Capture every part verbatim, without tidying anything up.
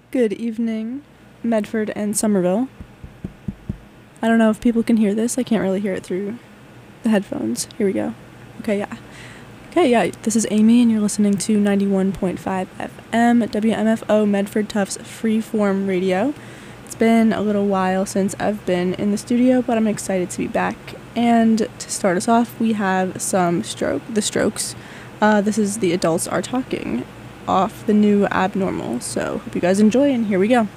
Good evening, Medford and Somerville. I don't know if people can hear this. I can't really hear it through the headphones. Here we go. Okay, yeah. Okay, yeah, this is Amy, and you're listening to ninety-one point five F M, W M F O Medford Tufts Freeform Radio. It's been a little while since I've been in the studio, but I'm excited to be back. And to start us off, we have some stroke, The Strokes. Uh, this is The Adults Are Talking, off the new Abnormal. So hope you guys enjoy, and here we go.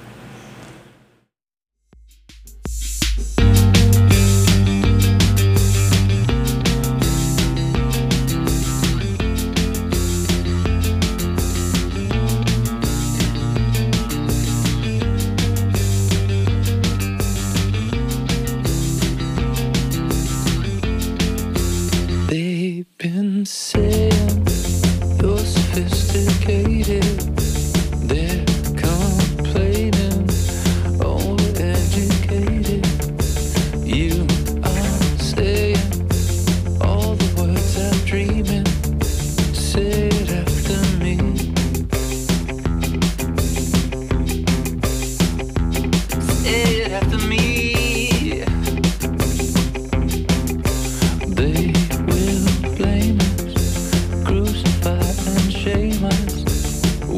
They've been saying you're sophisticated. They're complaining, overeducated. You are saying all the words I'm dreaming. Say it after me. Say it after me. They will blame us, crucify and shame us.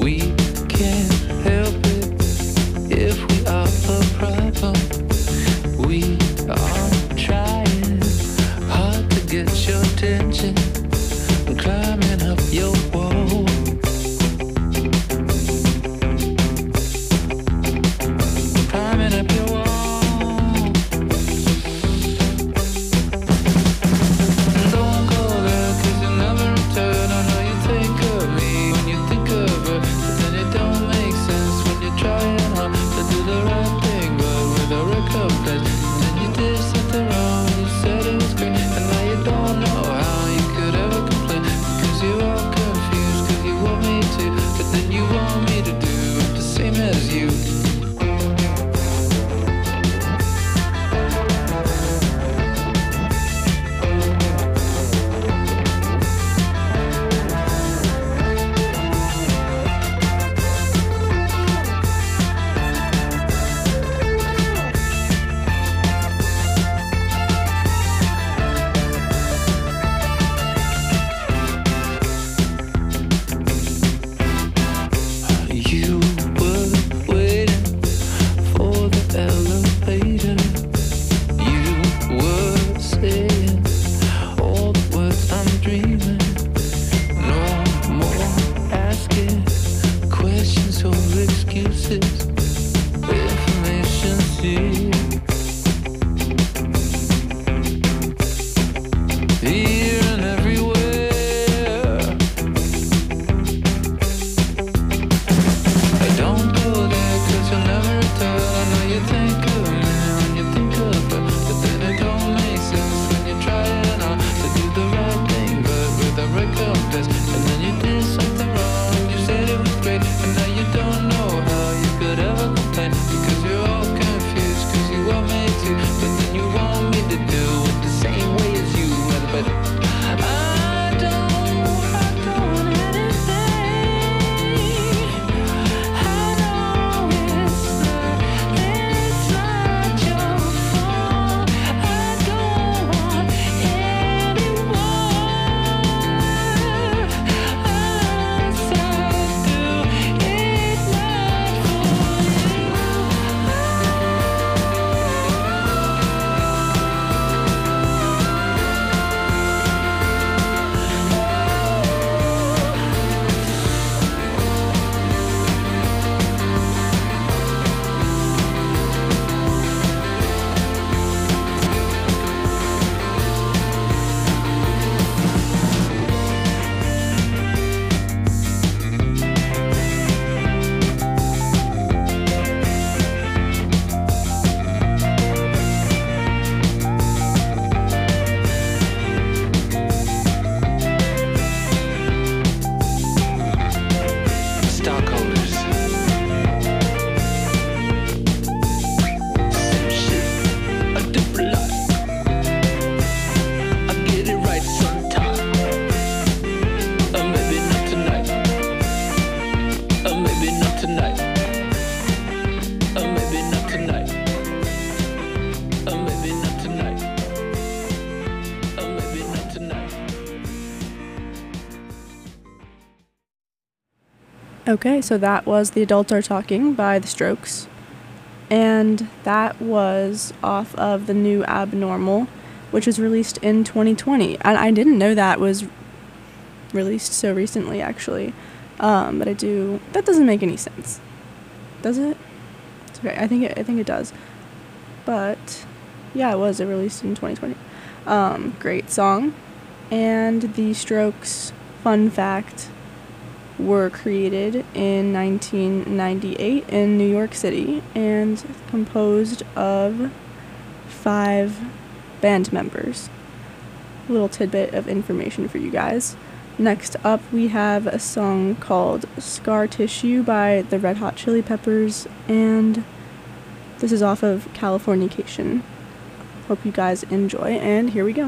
Okay, so that was The Adults Are Talking by The Strokes. And that was off of the new Abnormal, which was released in twenty twenty. And I didn't know that was released so recently, actually. Um, but I do... That doesn't make any sense. Does it? It's okay. I think it, I think it does. But, yeah, it was. It released in twenty twenty. Um, great song. And The Strokes, fun fact, were created in nineteen ninety-eight in New York City and composed of five band members. A little tidbit of information for you guys. Next up, we have a song called Scar Tissue by the Red Hot Chili Peppers, and this is off of Californication. Hope you guys enjoy, and here we go.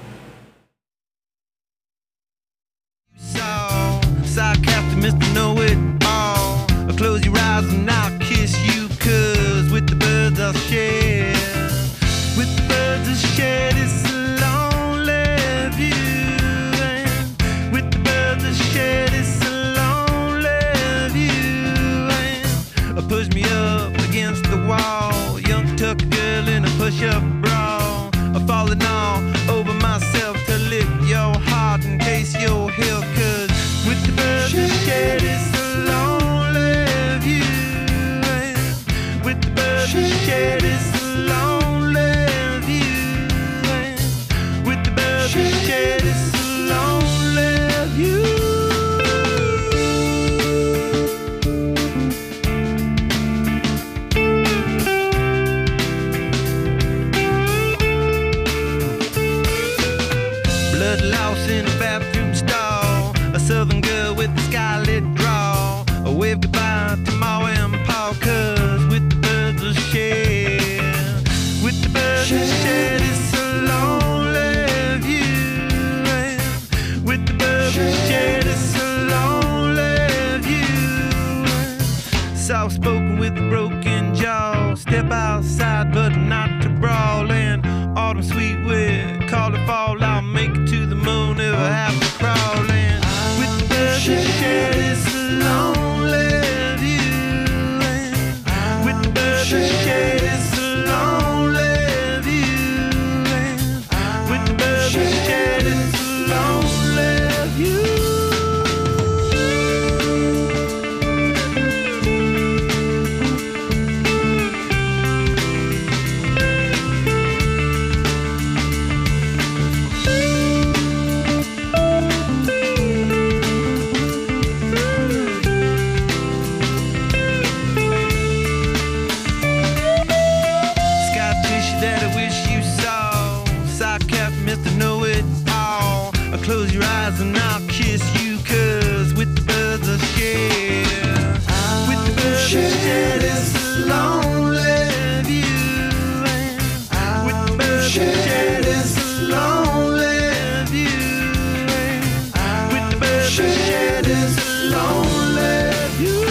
Sarcastic Mister Know-It-All. I'll close your eyes and I'll kiss you, cause with the birds I'll share. With the birds I'll share this lonely view. And with the birds I'll share this lonely view. And push me up against the wall. Young tuck girl in a push-up bra. I'm falling all over myself to lick your heart in case you're here, cause with the birds that share this lonely view. And with the birds that share this lonely view. And with the birds that share this lonely view. Blood loss in a bathroom stall. A southern girl with a scarlet draw. A wave goodbye to Ma and Pa, cause with the birds will share. With the birds will share this lonely view. And with the birds will share this lonely view. Soft spoken with a broken jaw. Step outside but not to brawl. And autumn sweet with call it fall. I'll make it to the moon if I have to crawl. And with the birds that share this lonely view. And with the birds that share this lonely view. And with the birds that share this lonely view. Close your eyes and I'll kiss you, cause with the birds I'll share. With the birds I'll share this lonely view. And with the birds I'll share this lonely view. And with the birds I'll share this lonely view.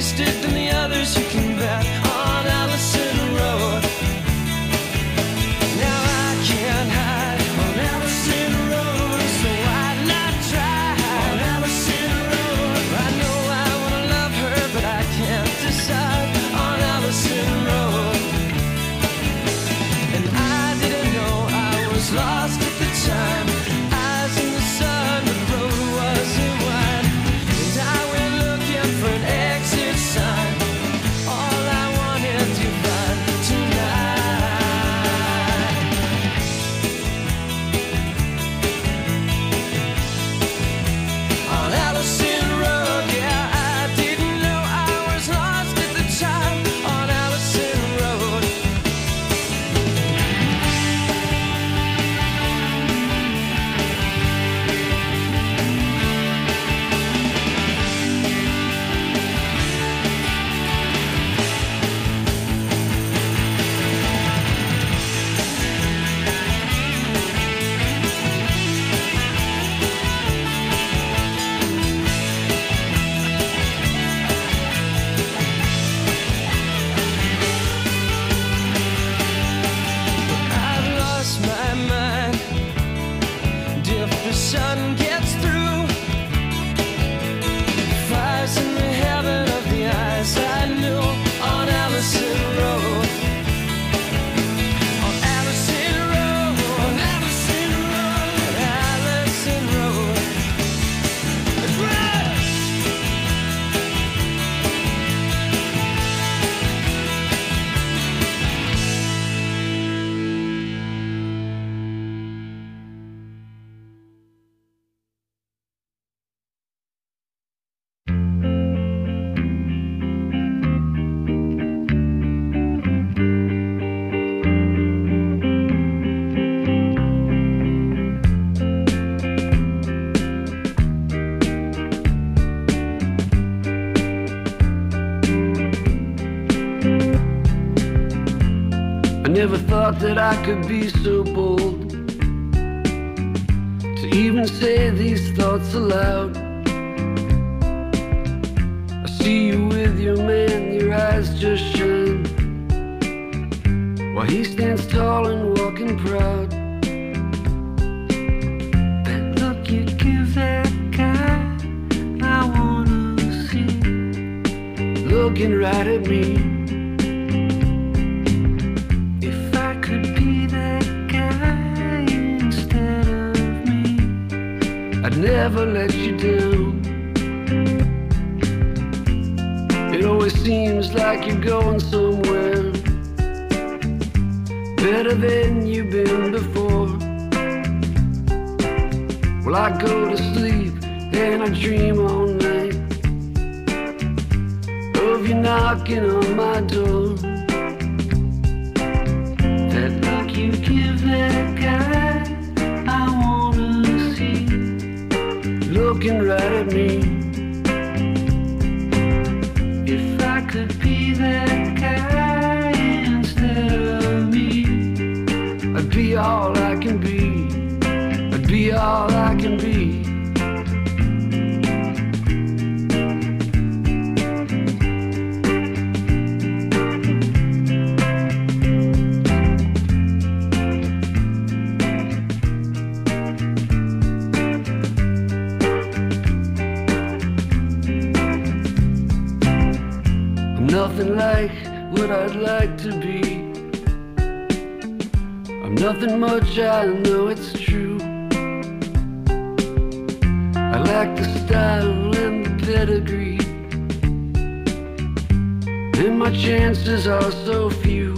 wasted than the others, you can bet, on Allison Road. Now I can't hide on Allison Road, so why not try on Allison Road? I know I wanna love her, but I can't decide on Allison Road. And I didn't know I was lost at the time. Eyes in the sun, the road wasn't wide, and I went looking for an exit sign. All I wanted to find tonight. On Allison Road, yeah, I didn't know I was lost at the time. On Allison Road. I've lost my mind. And if the sun gets through, fires in the heaven of the eyes I knew. On Allison Road. On Allison Road. On Allison Road. Allison Road. Let's ride! I never thought that I could be so bold to even say these thoughts aloud. I see you with your man, your eyes just shine, while he stands tall and walking proud. That look you give that guy, I wanna see, looking right at me. I'd never let you down. It always seems like you're going somewhere better than you've been before. Well, I go to sleep and I dream all night of you knocking on my door. That look you give that guy, I wanna see, looking right at me. If I could be that guy instead of me, I'd be all I can be. I'd be all I can be. Nothing like what I'd like to be. I'm nothing much, I know it's true. I like the style and the pedigree, and my chances are so few.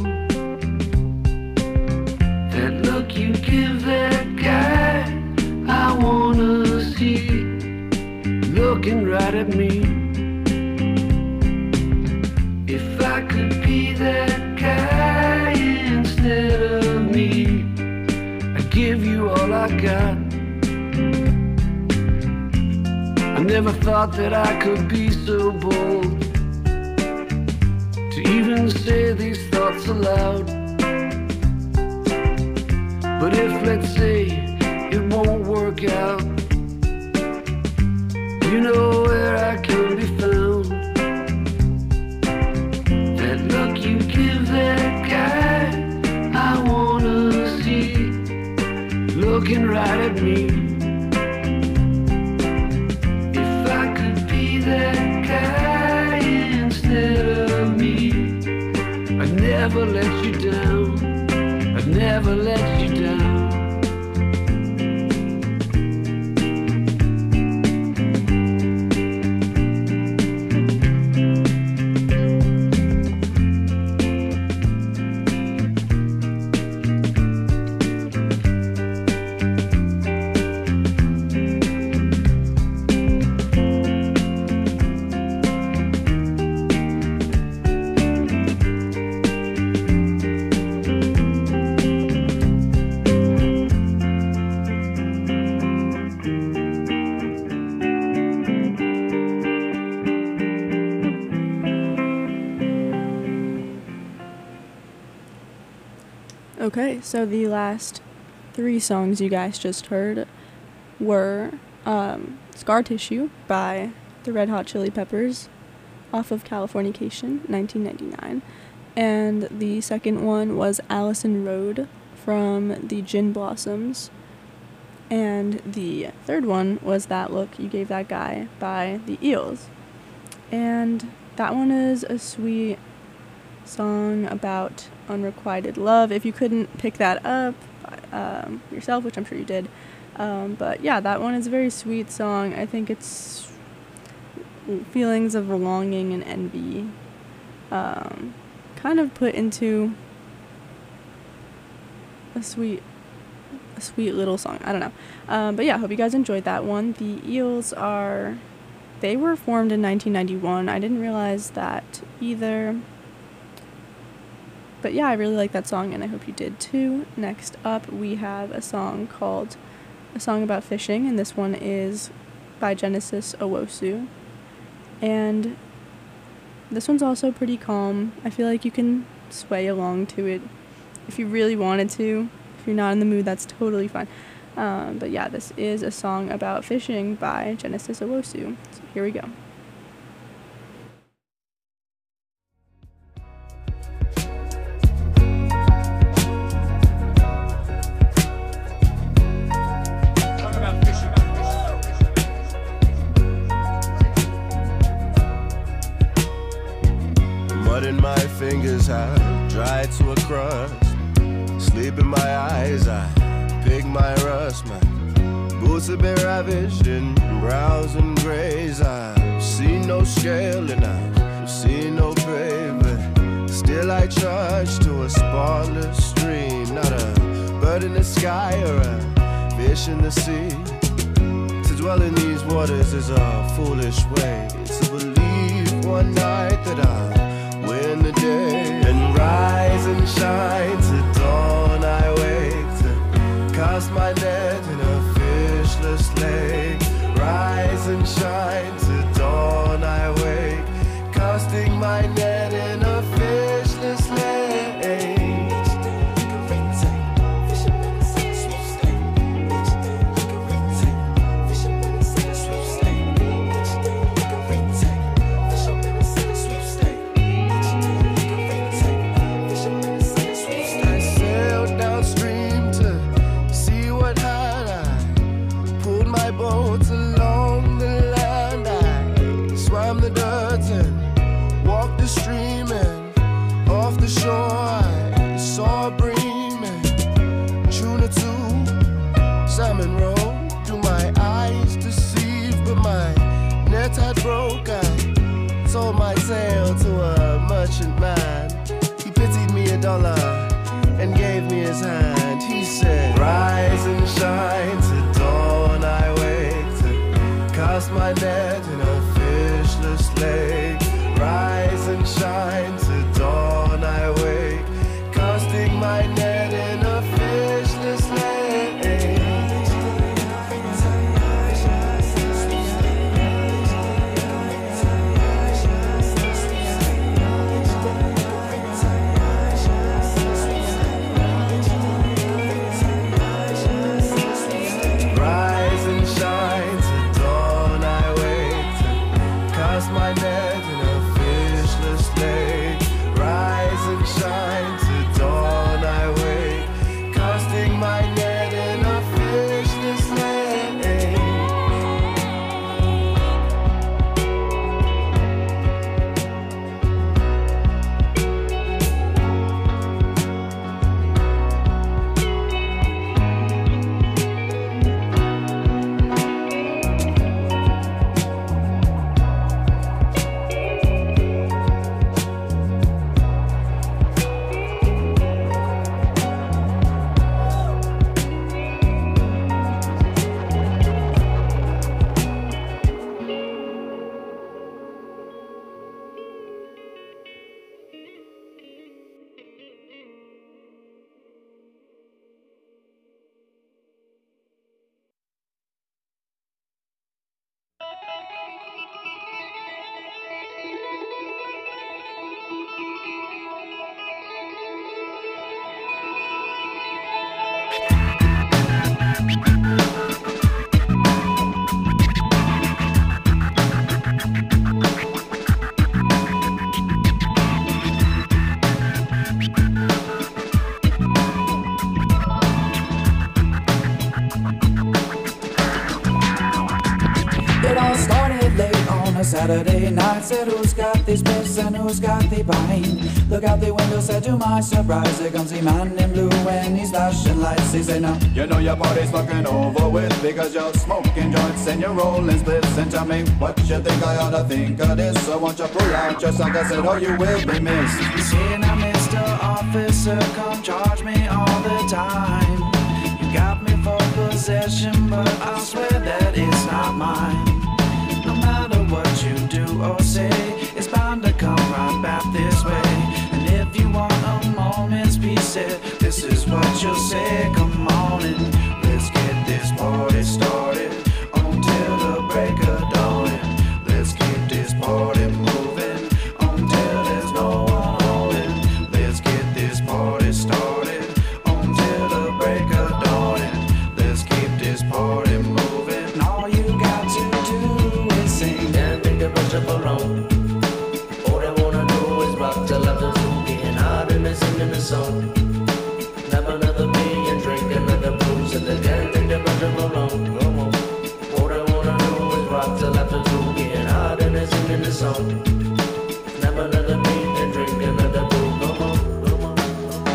That look you give that guy, I wanna see, looking right at me. If I could be that guy instead of me, I'd give you all I got. I never thought that I could be so bold to even say these thoughts aloud. But if, let's say, it won't work out, you know where I can be found. right at me. If I could be that guy instead of me, I'd never let you down. I'd never let you down. Okay, so the last three songs you guys just heard were um, Scar Tissue by the Red Hot Chili Peppers off of Californication, nineteen ninety-nine. And the second one was Allison Road from the Gin Blossoms. And the third one was That Look You Gave That Guy by the Eels. And that one is a sweet song about unrequited love. If you couldn't pick that up um, yourself, which I'm sure you did, um, but yeah, that one is a very sweet song. I think it's feelings of longing and envy um, kind of put into a sweet a sweet little song. I don't know, um, but yeah, I hope you guys enjoyed that one. The Eels are they were formed in nineteen ninety-one. I didn't realize that either. But yeah, I really like that song, and I hope you did too. Next up, we have a song called A Song About Fishing, and this one is by Genesis Owusu. And this one's also pretty calm. I feel like you can sway along to it if you really wanted to. If you're not in the mood, that's totally fine. Um, but yeah, this is a song about fishing by Genesis Owusu. So here we go. Mud in my fingers have dried to a crust. Sleep in my eyes, I pick my rust. My boots have been ravished in browns and grays. I've seen no scale and I've seen no prey, but still I trudge to a spotless stream. Not a bird in the sky or a fish in the sea. To dwell in these waters is a foolish way. To believe one night that I'll win the day and rise and shine. To dawn I wake to cast my net in a fishless lake. Rise and shine. To dawn I wake, casting my net in a fishless lake. Broke, I sold my sail to a merchant man. He pitied me a dollar and gave me his hand. He said, rise and shine. To dawn I wake to cast my net in a fishless lake. Rise and shine. To dawn I wake. Saturday night. Said who's got these pills and who's got the pine? Look out the window, said to my surprise, here comes the man in blue and he's flashing lights. He said, now you know your party's fucking over with, because you're smoking joints and you're rolling splits. And tell me what you think I ought to think of this. So won't you pull out your sock? I said, oh, you will be missed. You see now, Mister Officer, come charge me all the time. You got me for possession, but I swear that it's not mine. No matter what you do or say, it's bound to come right back this way. And if you want a moment's peace, this is what you'll say. Come on and let's get this party started until the break of dawn. Let's keep this party moving until there's no one holding. Let's get this party started until the break of dawn. Let's keep this party moving. And all you got to do is sing. Can't think of much of alone. All I wanna do is rock till after two, getting hot and singing the song. Have another beer and drink another brew, so they can't think of much of alone. Come on. All I wanna do is rock till after two, getting hot and singing the song. Have another beer and drink another brew. Come on, come on.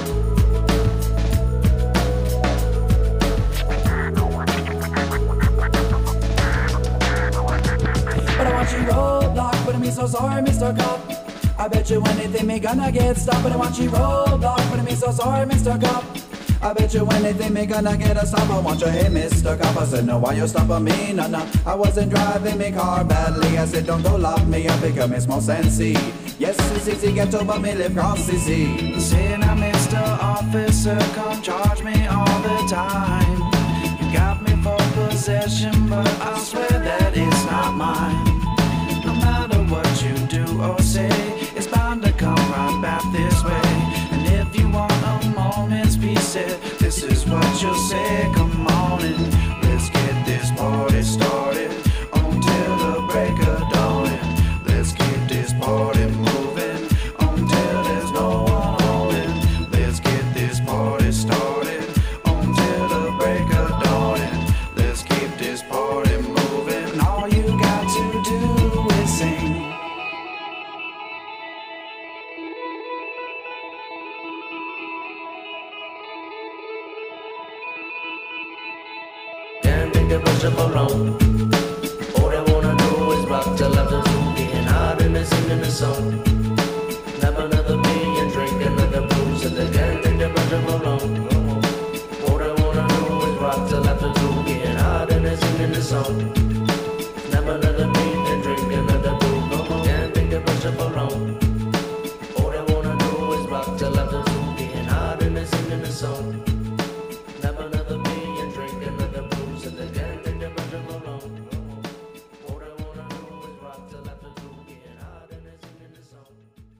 But I want you roadblock, but I'm so sorry, Mister Cop. I bet you anything me gonna get stopped. But I want you roadblock, but I'm so sorry, Mister Cop. I bet you anything me gonna get a stop. I want you, hey, Mister Cop. I said, no, why you stopping me? No, no, I wasn't driving me car badly. I said, don't go lock me up, because it's more sensey. Yes, it's easy, get over me, live cross C C. Say now, Mister Officer, come charge me all the time. You got me for possession, but I swear that it's not mine. No matter what you do or say, it's bound to come right back this way. And if you want a moment's peace, this is what you'll say. Come on and let's get this party started until the break of dawn. Let's keep this party moving until there's no one holding. Let's get this party started until the break of dawn. Let's keep this party moving. And all you got to do is sing. Can't think of much of alone. All I wanna do is rock till after two, getting hot and singing the song. Have another beer and drink another brew, so they can't think of much of alone. All I wanna do is rock till after two, getting hot and singing the song. Have another beer and drink another brew. Come on, can't think of much of alone. All I wanna do is rock till after two, getting hot and singing the song. Have another beer and drink another brew, so they can't think of much of alone. All I wanna do is rock till after two, getting hot and singing the song.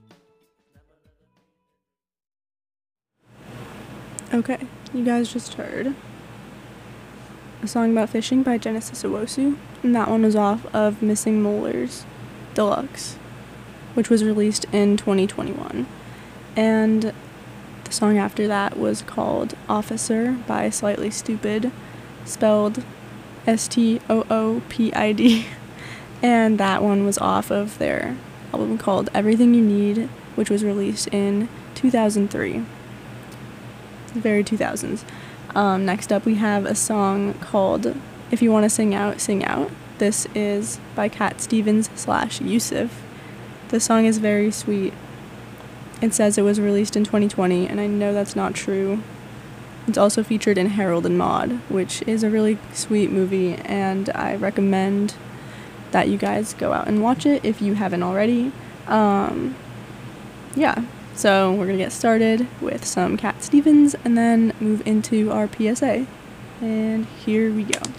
Okay, you guys just heard a song about fishing by Genesis Owusu, and that one was off of Missing Molars Deluxe, which was released in twenty twenty-one. And the song after that was called Officer by Slightly Stoopid, spelled S T O O P I D, and that one was off of their album called Everything You Need, which was released in two thousand three. Very two thousands. Um, next up we have a song called If You Want to Sing Out, Sing Out. This is by Cat Stevens slash Yusuf. The song is very sweet. It says it was released in twenty twenty, and I know that's not true. It's also featured in Harold and Maude, which is a really sweet movie, and I recommend that you guys go out and watch it if you haven't already. Um, yeah, so we're going to get started with some Cat Stevens and then move into our P S A. And here we go.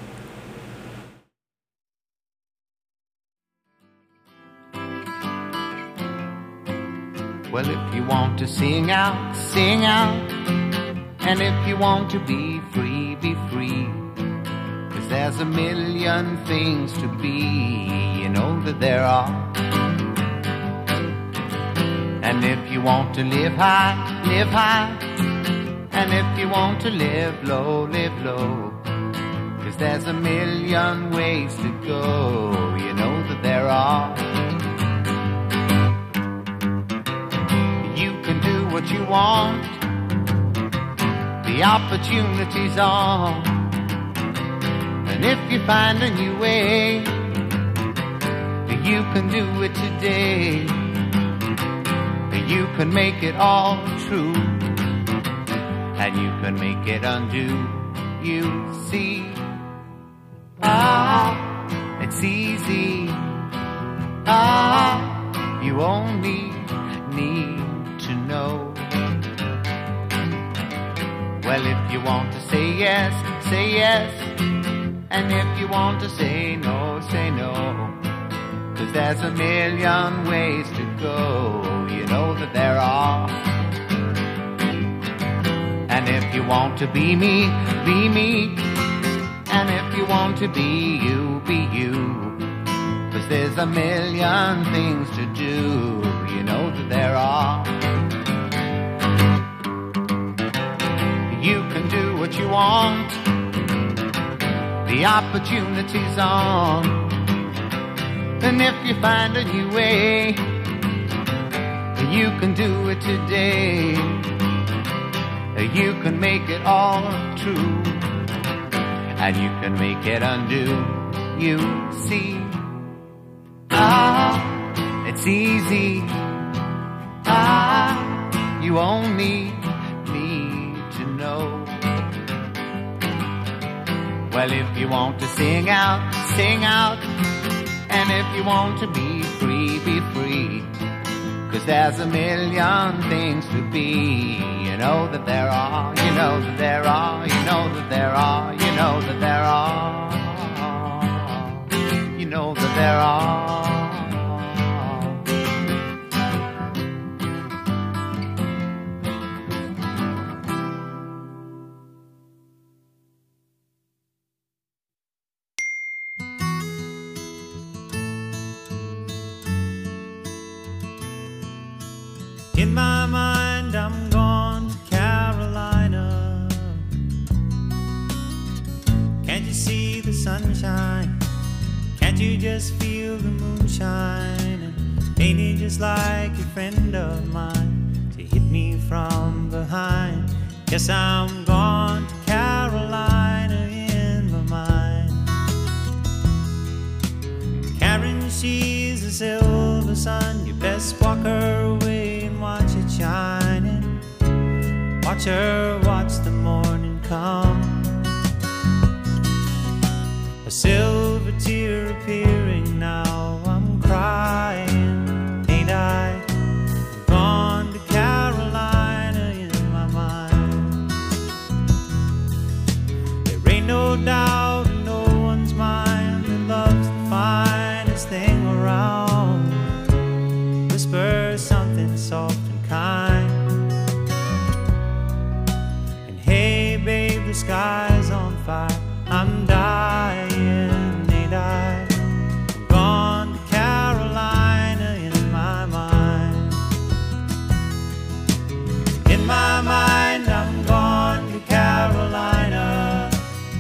Well, if you want to sing out, sing out. And if you want to be free, be free. 'Cause there's a million things to be, you know that there are. And if you want to live high, live high. And if you want to live low, live low. 'Cause there's a million ways to go, you know that there are. what you want, the opportunity's on. And if you find a new way, you can do it today. You can make it all true, and you can make it undo. You see, ah, it's easy. Ah, you only need to know. Well, if you want to say yes, say yes. And if you want to say no, say no. 'Cause there's a million ways to go. You know that there are. And if you want to be me, be me. And if you want to be you, be you. 'Cause there's a million things to do. You know that there are. You can do what you want. The opportunity's on. And if you find a new way, you can do it today. You can make it all true, and you can make it undo. You see, ah, it's easy. Ah, you only need to know. Well, if you want to sing out, sing out. And if you want to be free, be free. 'Cause there's a million things to be. You know that there are, you know that there are, you know that there are, you know that there are. You know that there are. In my mind, I'm gone to Carolina. Can't you see the sunshine? Can't you just feel the moonshine? And ain't it just like a friend of mine to hit me from behind? Yes, I'm gone to Carolina in my mind. Karen, she's a silver sun. You best walk her away and watch it shining. Watch her watch the morning come. A silver tear appearing now. I'm crying, ain't I? Gone to Carolina in my mind. There ain't no doubt in no one's mind that love's the finest thing around. Whisper something soft and kind. And hey babe, the sky's on fire. I'm dying, ain't I? I'm gone to Carolina in my mind. In my mind, I'm gone to Carolina.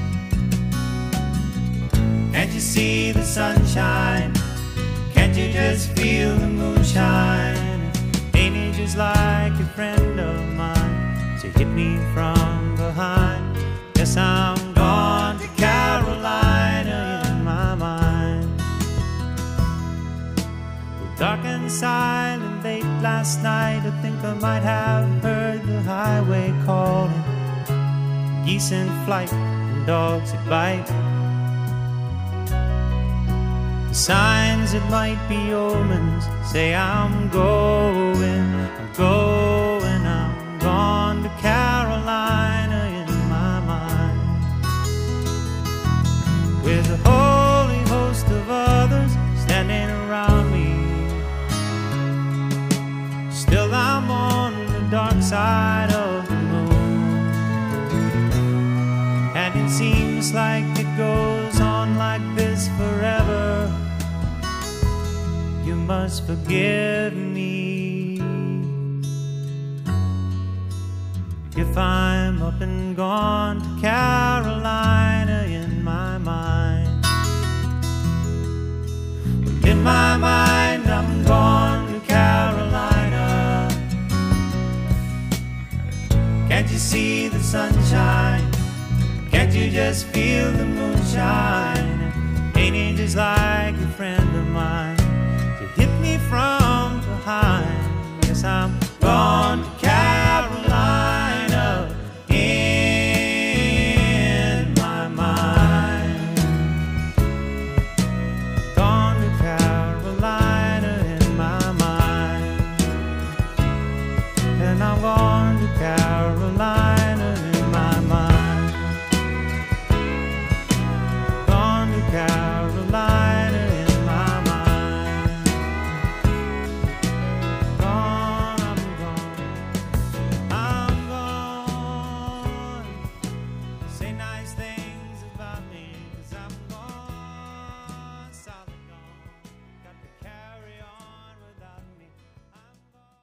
Can't you see the sunshine? Can't you just feel the moonshine? Ain't it just like a friend of mine to hit me from behind? Yes, I'm gone to Carolina in my mind. Well, dark and silent late last night, I think I might have heard the highway calling. Geese in flight and dogs that bite. The signs that might be omens say I'm going, I'm going, I'm gone to Carolina in my mind. With a holy host of others standing around me, still I'm on the dark side of the moon. And it seems like it goes on like this forever. You must forgive me if I'm up and gone to Carolina in my mind. In my mind, I'm gone to Carolina. Can't you see the sunshine? Can't you just feel the moonshine? Ain't it just like a friend of mine to hit me from behind? Yes, I'm gone to Carolina in my mind. Gone to Carolina in my mind. And I'm gone to Carolina in my mind. Gone to Carolina in my mind. Gone, I'm gone. I'm gone. Say nice things about me, 'cause I'm gone, solid gone. Got to carry on without me. I'm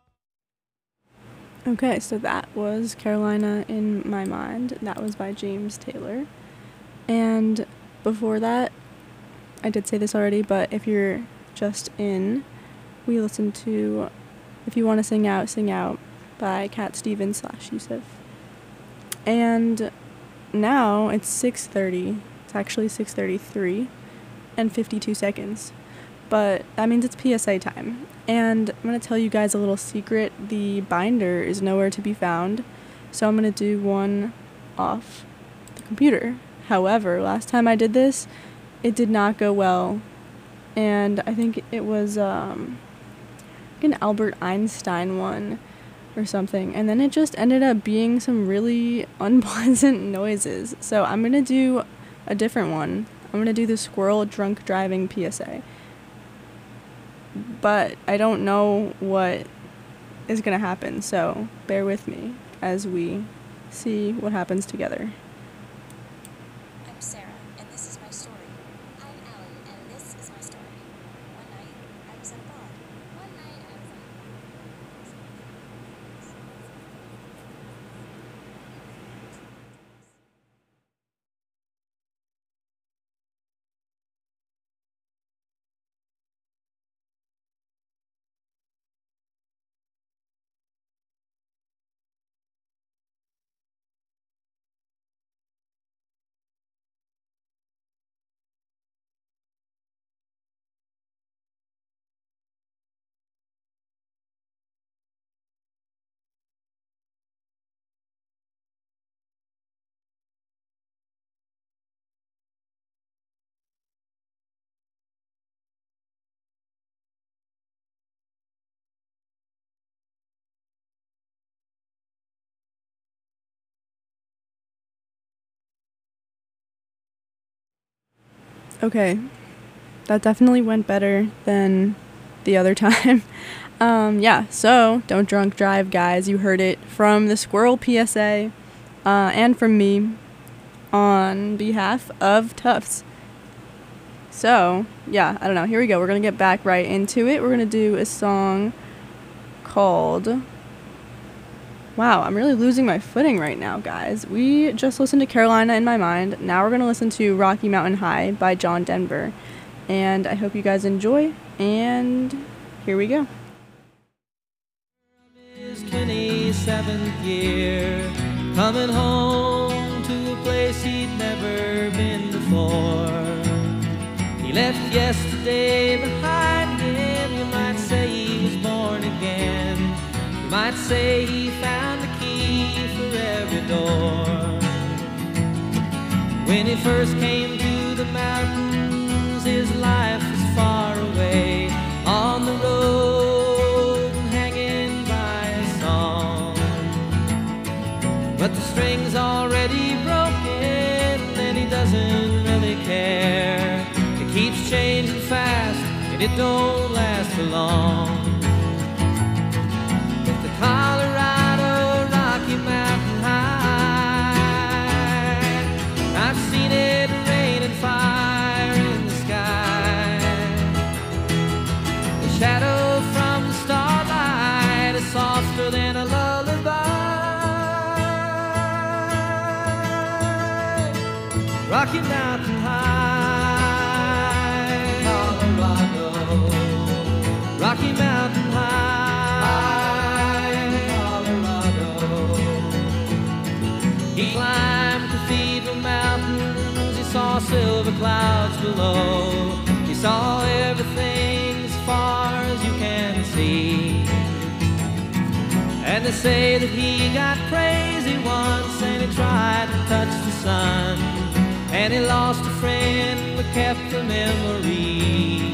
gone. Okay, so that was Carolina in My Mind. That was by James Taylor. And before that, I did say this already, but if you're just in, we listened to If You Want to Sing Out, Sing Out by Cat Stevens slash Yusuf. And now it's six thirty. It's actually six thirty-three and fifty-two seconds. But that means it's P S A time. And I'm going to tell you guys a little secret. The binder is nowhere to be found. So I'm going to do one off the computer. However, last time I did this, it did not go well. And I think it was um, an Albert Einstein one or something. And then it just ended up being some really unpleasant noises. So I'm going to do a different one. I'm going to do the squirrel drunk driving P S A. But I don't know what is going to happen, so bear with me as we see what happens together. I'm Sarah, and this is my story. I'm Allie, and this is my story. One night, I was at a bar. One night, I was at Okay, that definitely went better than the other time. um, yeah, so don't drunk drive, guys. You heard it from the Squirrel P S A uh, and from me on behalf of Tufts. So, yeah, I don't know. Here we go. We're going to get back right into it. We're going to do a song called... Wow, I'm really losing my footing right now, guys. We just listened to Carolina in My Mind. Now we're going to listen to Rocky Mountain High by John Denver. And I hope you guys enjoy. And here we go. His twenty-seventh year, coming home to a place he'd never been before. He left yesterday behind him. You might say he was born again. You might say he found the key for every door. When he first came to the mountains, his life was far away, on the road and hanging by a song. But the string's already broken and he doesn't really care. It keeps changing fast and it don't last for long. Colorado, Rocky Mountain High, I've seen it rain and fire in the sky. The shadow from the starlight is softer than a lullaby. Rocky Mountain High, Colorado, Rocky Mountain High, He climbed Cathedral Mountains, he saw silver clouds below. He saw everything as far as you can see. And they say that he got crazy once and he tried to touch the sun. And he lost a friend but kept the memory.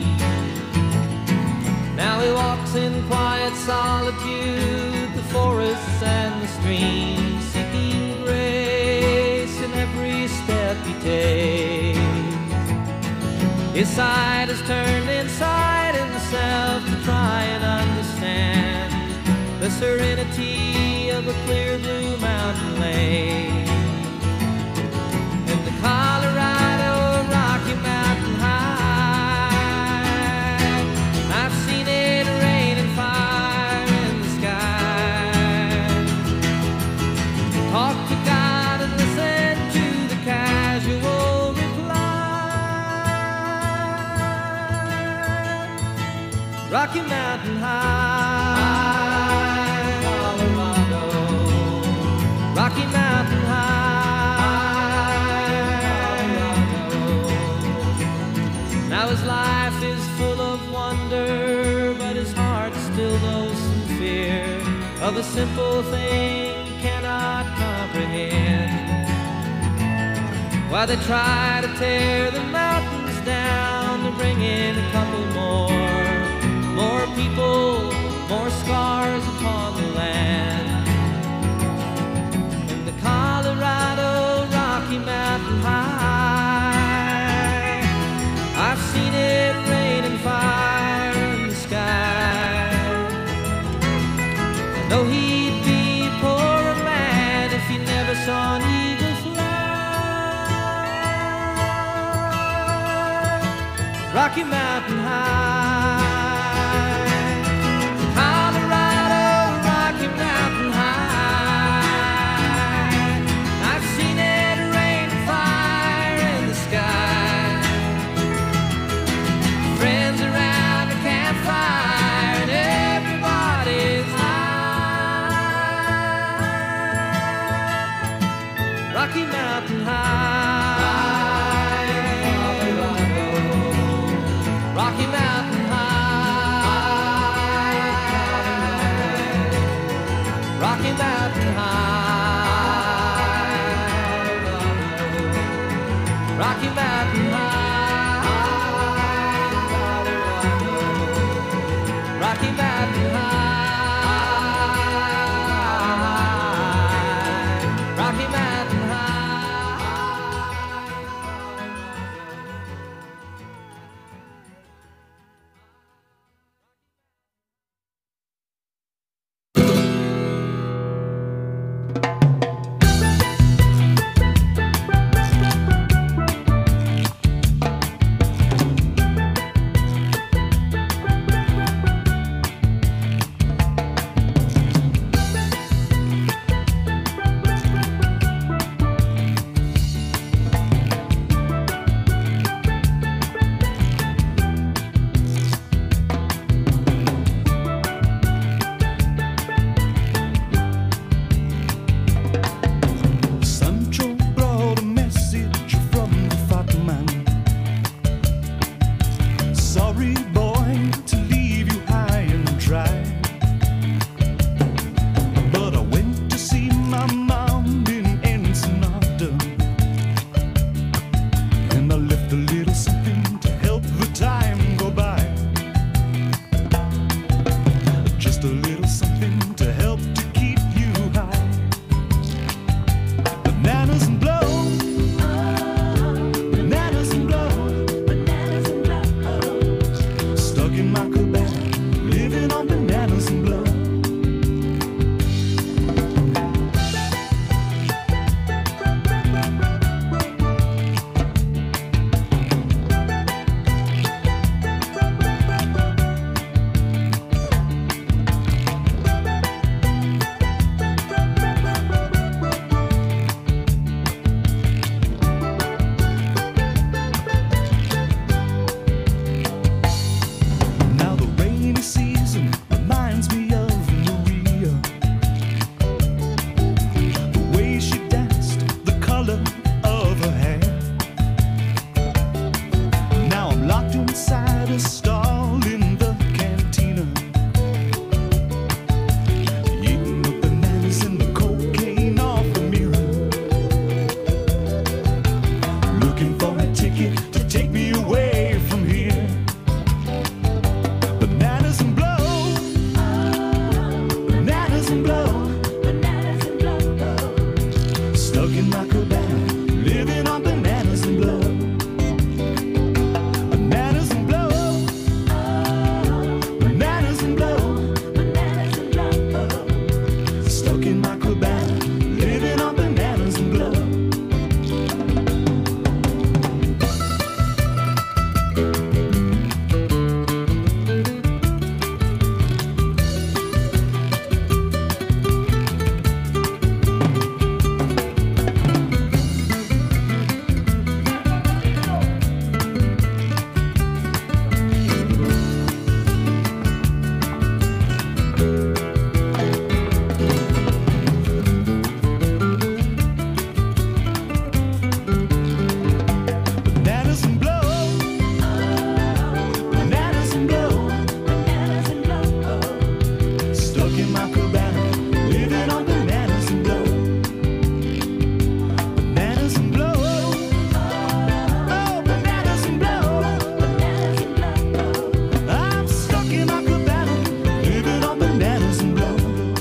Now he walks in quiet solitude, the forests and the streams, seeking grace in every step he takes. His side is turned inside himself to try and understand the serenity of a clear blue mountain lake. And the Colorado Rocky Mountain High, I've seen it rain and fire in the sky. Talk to God and listen to the casual reply. Rocky Mountain High, Colorado, Rocky Mountain High, Colorado. Now his life is full of wonder, but his heart still knows some fear of a simple thing he cannot comprehend. While they try to tear the mountains down to bring in a couple more, more people, more scars upon the land. In the Colorado Rocky Mountain High, I've seen it rain and fire in the sky. I know he'd be a poorer man if he never saw an eagle fly. Rocky Mountain High, Colorado Rocky Mountain High, I've seen it rain and fire in the sky. Friends around the campfire and everybody's high. Rocky Mountain High, Colorado, Rocky Mountain High, Rocky Mountain High, Rocky Mountain High, Rocky Mountain High, Rocky Mountain in my cabana, living on bananas and blow. Bananas and blow. Bananas and blow. Bananas and blow. Stuck in my cabana, living on bananas and blow. Bananas and blow. Bananas and blow. Bananas and blow. Stuck in my cabana, living on bananas and blow. Bananas and blow. Oh, bananas and blow. Bananas and blow. I'm stuck in my cabana, living on bananas and blow.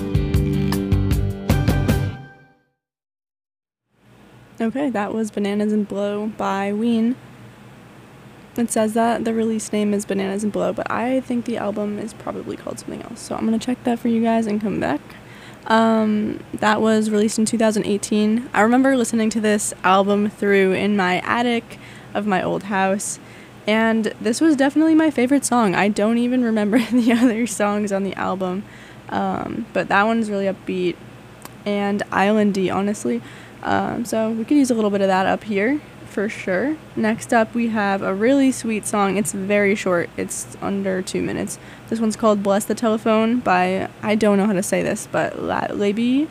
Okay, that was Bananas and Blow by Ween. It says that the release name is Bananas and Blow, but I think the album is probably called something else. So I'm going to check that for you guys and come back. Um, that was released in two thousand eighteen. I remember listening to this album through in my attic of my old house, and this was definitely my favorite song. I don't even remember the other songs on the album, um, but that one's really upbeat and islandy, honestly. Um, so we could use a little bit of that up here for sure. Next up, we have a really sweet song. It's very short. It's under two minutes. This one's called Bless the Telephone by, I don't know how to say this, but La- Labi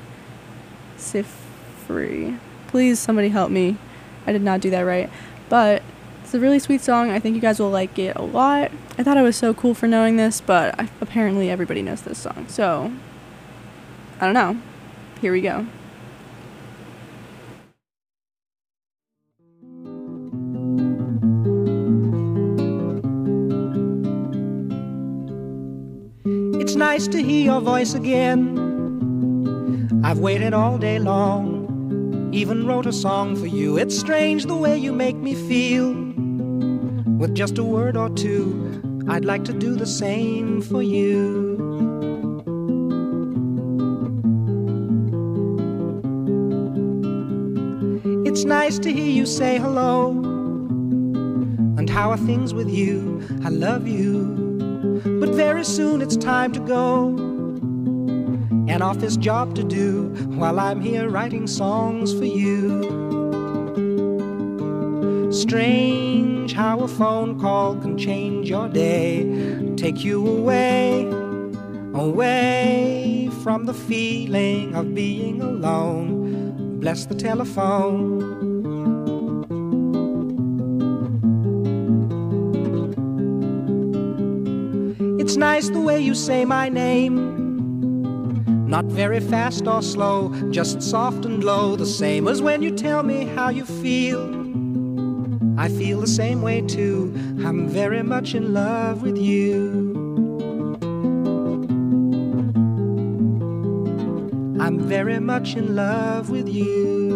Sifri. Please, somebody help me. I did not do that right. But it's a really sweet song. I think you guys will like it a lot. I thought I was so cool for knowing this, but I, apparently everybody knows this song. So, I don't know. Here we go. It's nice to hear your voice again. I've waited all day long, even wrote a song for you. It's strange the way you make me feel. With just a word or two, I'd like to do the same for you. It's nice to hear you say hello. And how are things with you? I love you. But very soon it's time to go. An office job to do while I'm here writing songs for you. Strange how a phone call can change your day, take you away, away from the feeling of being alone. Bless the telephone. It's nice the way you say my name. Not very fast or slow, just soft and low, the same as when you tell me how you feel. I feel the same way too. I'm very much in love with you. I'm very much in love with you.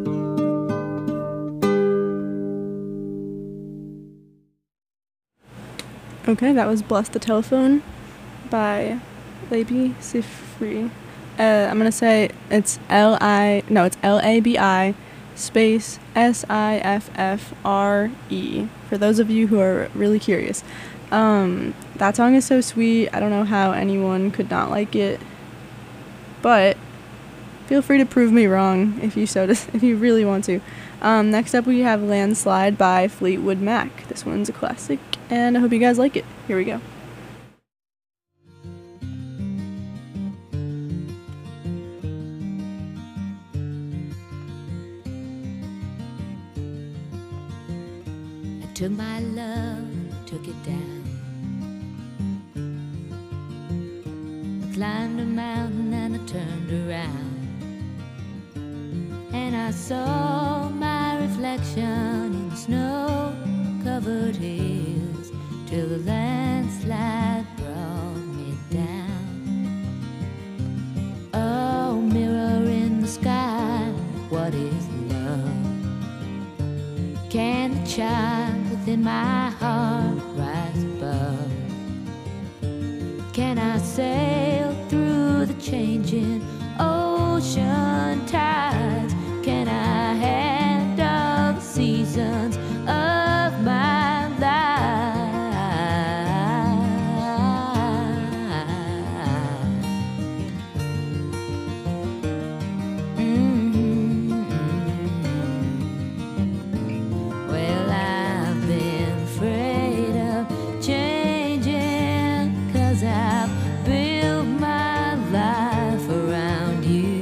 Okay, that was Bless the Telephone by Labi Sifri. Uh, I'm going to say it's L I, no, it's L A B I space S I F F R E, for those of you who are really curious. Um, that song is so sweet. I don't know how anyone could not like it, but feel free to prove me wrong if you so if you really want to. Um, next up we have Landslide by Fleetwood Mac. This one's a classic, and I hope you guys like it. Here we go. I took my love, took it down. I climbed a mountain and I turned around, and I saw my reflection in the snow-covered hills, till the landslide brought me down. Oh, mirror in the sky, what is love? child within my heart rise above? Can I sail through the changing ocean tides? Can I handle the seasons of my life? Mm-hmm. Well, I've been afraid of changing, 'cause I've built my life around you.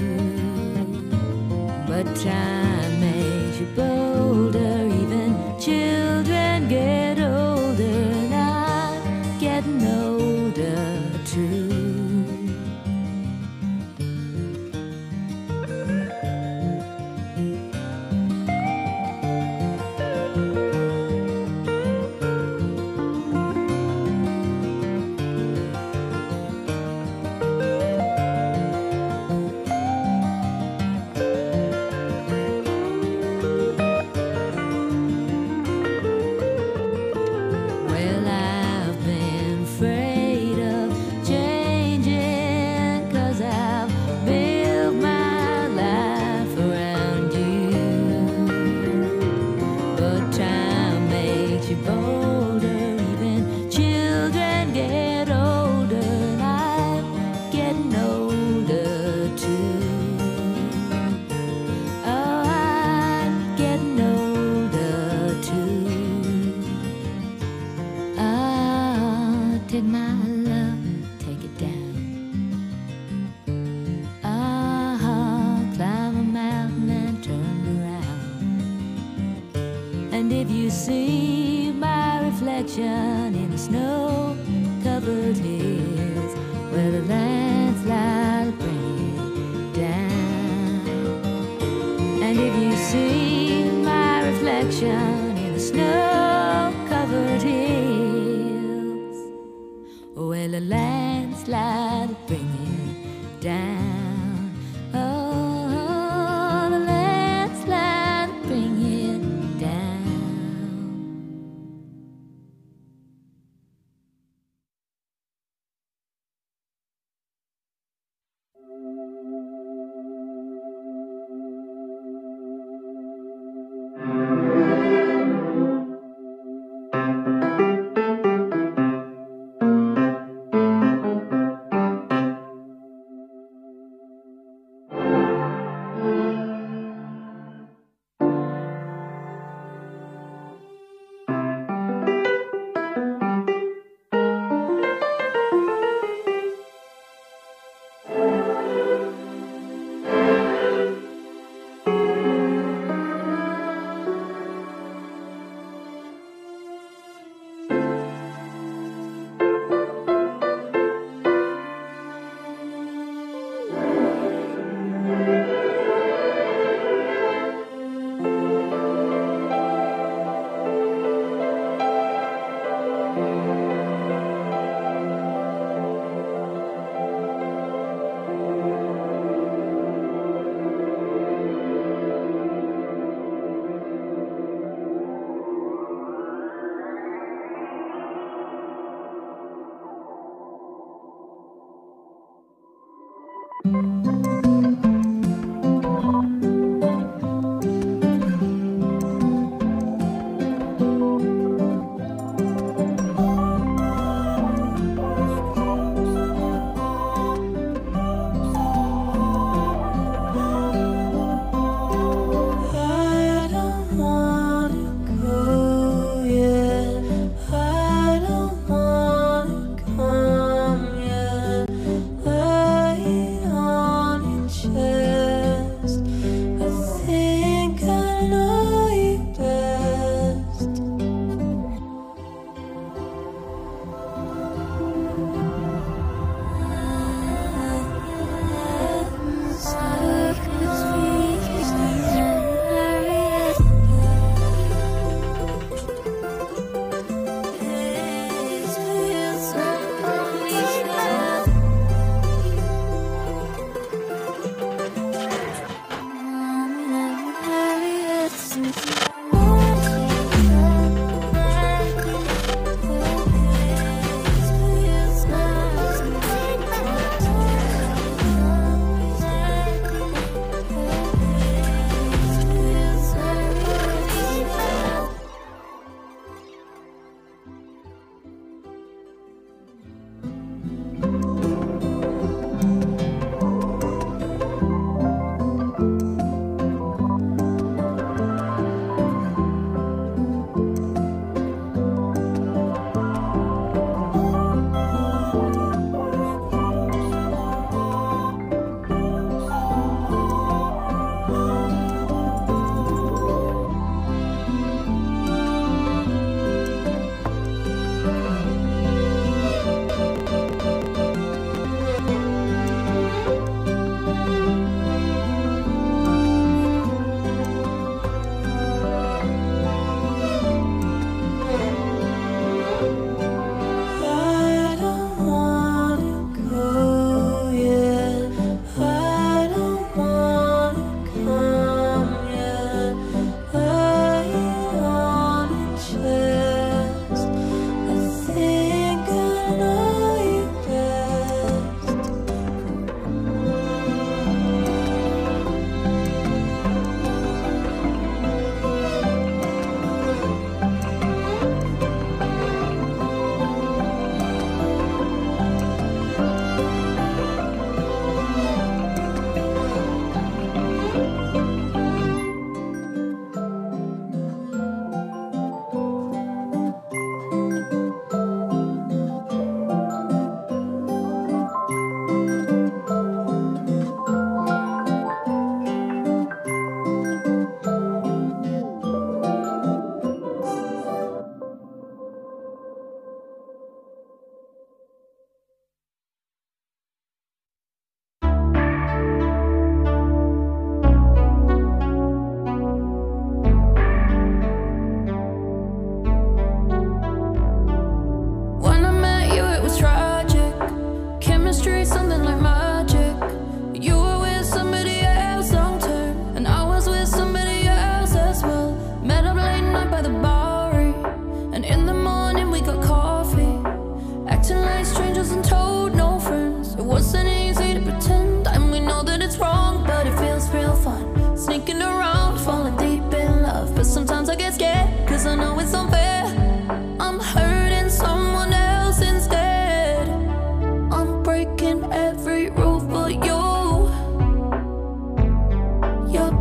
But time makes you bolder, even children get older, and I'm getting older too. Well, I've been afraid of changing, 'cause I've built my life around you. But time makes you bolder, even children get older, and I'm getting older too. Oh, I'm getting older too. Ah, take my love, take it down. Ah, climb a mountain and turn around. And if you see my reflection in the snow-covered hills, where the landslide will bring it down. And if you see my reflection in the snow-covered hills, well, the landslide will bring it down. Oh, the landslide will bring it down.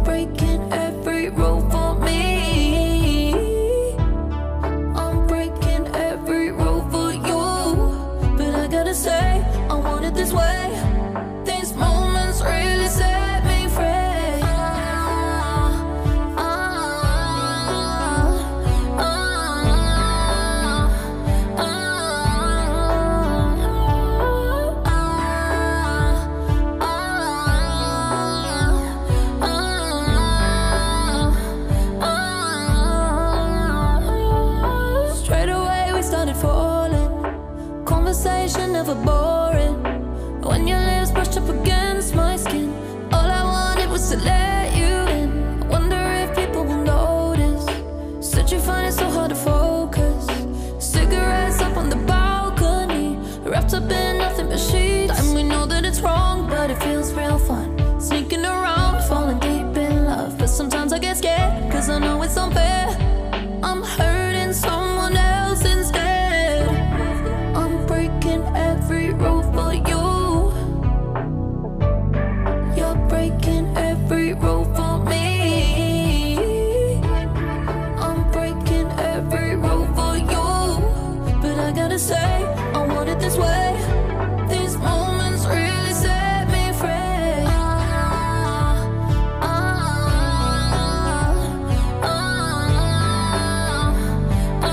breaking every rule for me. I'm breaking every rule for you. But I gotta say, I want it this way. These moments really set me free. Ah, ah, ah, ah, ah. Straight away we started falling. Conversation never boring. When your lips brushed up against my skin, all I wanted was to let you in. I wonder if people will notice. Said you find it so hard to focus. Cigarettes up on the balcony, wrapped up in nothing but sheets. And we know that it's wrong, but it feels real fun. Sneaking around, falling deep in love. But sometimes I get scared, cause I know it's unfair. I'm hurting someone else instead. I'm breaking every rule for you. You're breaking every rule for me. I'm breaking every rule for you. But I gotta say, I want it this way. These moments really set me free. Ah, ah, ah, ah,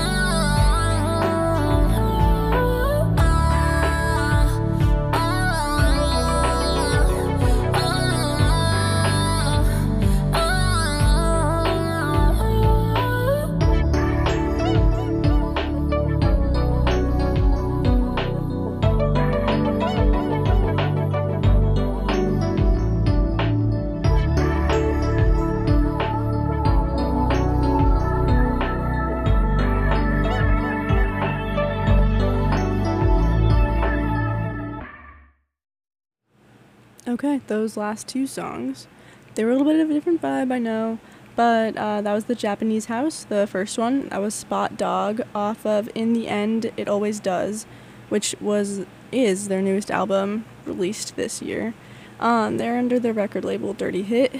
Okay, those last two songs, they were a little bit of a different vibe, I know, but uh, that was the Japanese House, the first one. That was Spot Dog off of In the End, It Always Does, which was is their newest album released this year. Um, they're under their record label Dirty Hit,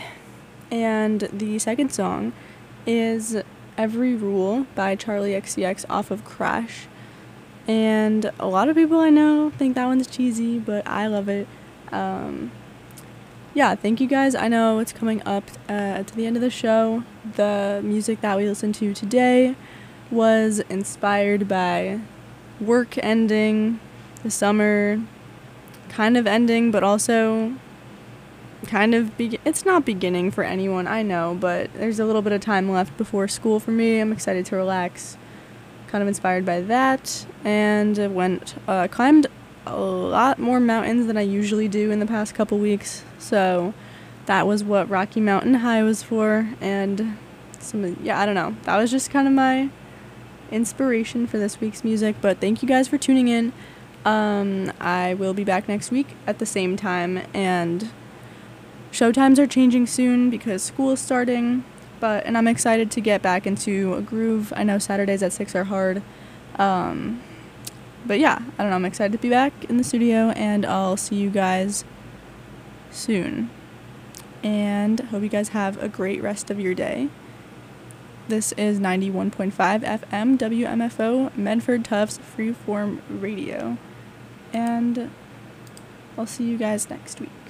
and the second song is Every Rule by Charlie X C X off of Crash. And a lot of people I know think that one's cheesy, but I love it. Um, yeah, thank you guys. I know it's coming up uh, to the end of the show. The music that we listened to today was inspired by work ending, the summer kind of ending, but also kind of be- it's not beginning for anyone, I know, but there's a little bit of time left before school for me. I'm excited to relax, kind of inspired by that, and went uh, climbed a lot more mountains than I usually do in the past couple weeks, so that was what Rocky Mountain High was for. And some, yeah, I don't know, that was just kind of my inspiration for this week's music. But thank you guys for tuning in. um, I will be back next week at the same time, and show times are changing soon because school is starting, but and I'm excited to get back into a groove. I know Saturdays at six are hard, um, but yeah, I don't know, I'm excited to be back in the studio, and I'll see you guys soon. And hope you guys have a great rest of your day. This is ninety-one point five F M W M F O, Medford Tufts Freeform Radio. And I'll see you guys next week.